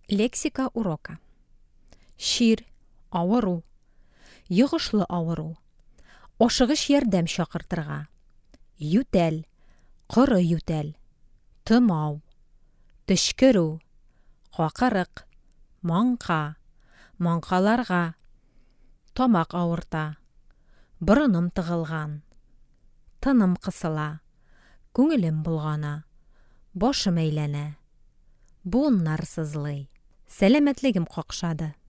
Лексика урока. Шир, авыру, йогышлы авыру, ашыгыш ярдәм чакыртырга, ютәл, коры ютәл, тымау, төшкерү, какырык, маңка, маңкаларга, тамак авырта, борыным тыгылган, тыным кысыла, күңелем булгана, башым әйләнә, буыннар сызлый, сәламәтлегем какшады.